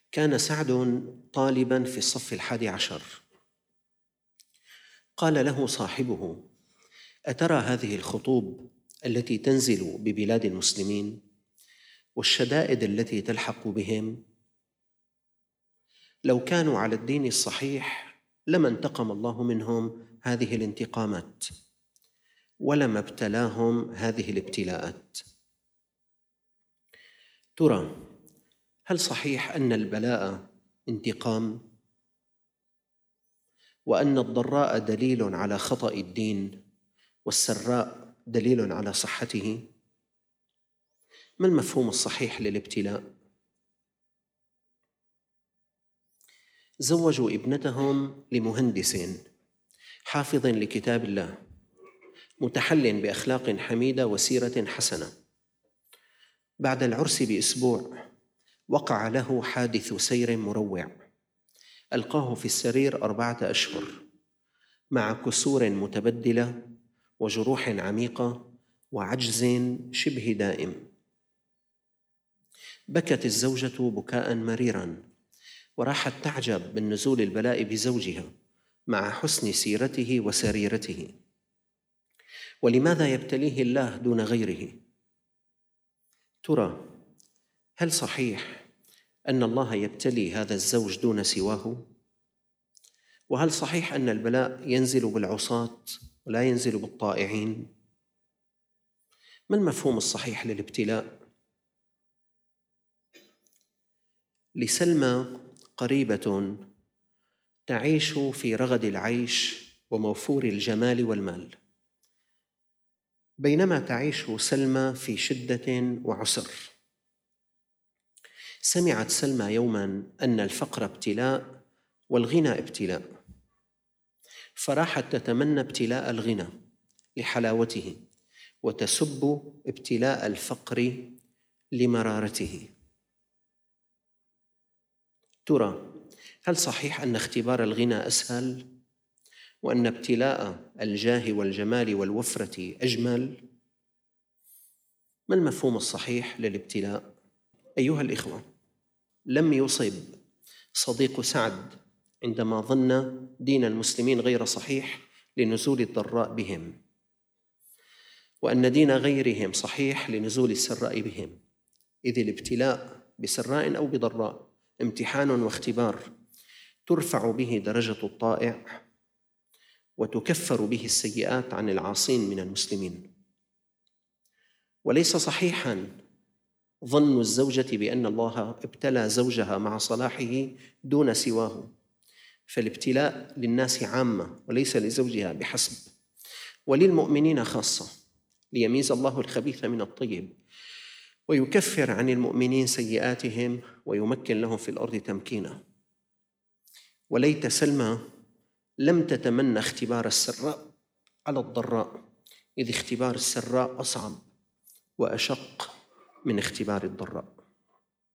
كان سعد طالبا في الصف 11. قال له صاحبه: أترى هذه الخطوب التي تنزل ببلاد المسلمين والشدائد التي تلحق بهم؟ لو كانوا على الدين الصحيح لما انتقم الله منهم هذه الانتقامات ولما ابتلاهم هذه الابتلاءات. ترى هل صحيح أن البلاء انتقام، وأن الضراء دليل على خطأ الدين والسراء دليل على صحته؟ ما المفهوم الصحيح للابتلاء؟ زوجوا ابنتهم لمهندس حافظ لكتاب الله متحل بأخلاق حميدة وسيرة حسنة. بعد العرس بأسبوع وقع له حادث سير مروع، ألقاه في السرير 4 أشهر مع كسور متبدلة وجروح عميقة وعجز شبه دائم. بكت الزوجة بكاء مريرا وراحت تعجب من نزول البلاء بزوجها مع حسن سيرته وسريرته. ولماذا يبتليه الله دون غيره؟ ترى هل صحيح أن الله يبتلي هذا الزوج دون سواه؟ وهل صحيح أن البلاء ينزل بالعصاة ولا ينزل بالطائعين؟ ما المفهوم الصحيح للابتلاء؟ لسلمى قريبة تعيش في رغد العيش وموفور الجمال والمال. بينما تعيش سلمى في شدة وعسر، سمعت سلمى يوما أن الفقر ابتلاء والغنى ابتلاء، فراحت تتمنى ابتلاء الغنى لحلاوته وتسب ابتلاء الفقر لمرارته. ترى هل صحيح أن اختبار الغنى أسهل، وأن ابتلاء الجاه والجمال والوفرة أجمل؟ ما المفهوم الصحيح للابتلاء؟ أيها الإخوة، لم يصب صديق سعد عندما ظن دين المسلمين غير صحيح لنزول الضراء بهم، وأن دين غيرهم صحيح لنزول السراء بهم، إذ الابتلاء بسراء أو بضراء امتحان واختبار ترفع به درجة الطائع وتكفر به السيئات عن العاصين من المسلمين. وليس صحيحاً ظن الزوجة بأن الله ابتلى زوجها مع صلاحه دون سواه، فالابتلاء للناس عامة وليس لزوجها بحسب، وللمؤمنين خاصة، ليميز الله الخبيث من الطيب ويكفر عن المؤمنين سيئاتهم ويمكن لهم في الأرض تمكينا. وليت سلمى لم تتمنى اختبار السراء على الضراء، إذ اختبار السراء أصعب وأشق من اختبار الضراء.